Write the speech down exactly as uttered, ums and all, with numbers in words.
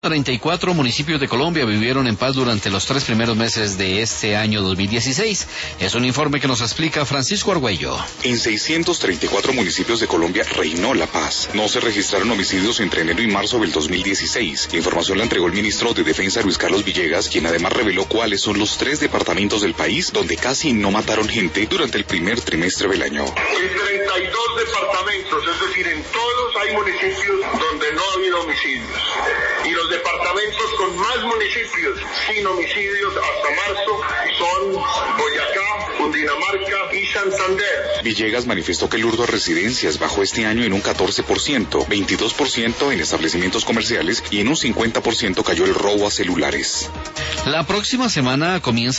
treinta y cuatro municipios de Colombia vivieron en paz durante los tres primeros meses de este año dos mil dieciséis. Es un informe que nos explica Francisco Argüello. En seiscientos treinta y cuatro municipios de Colombia reinó la paz. No se registraron homicidios entre enero y marzo del dos mil dieciséis. La información la entregó el ministro de Defensa Luis Carlos Villegas, quien además reveló cuáles son los tres departamentos del país donde casi no mataron gente durante el primer trimestre del año. En treinta y dos departamentos, es decir, en todos hay municipios donde no ha habido homicidios. Y los departamentos con más municipios sin homicidios hasta marzo son Boyacá, Cundinamarca y Santander. Villegas manifestó que el hurto a residencias bajó este año en un catorce por ciento, veintidós por ciento en establecimientos comerciales y en un cincuenta por ciento cayó el robo a celulares. La próxima semana comienza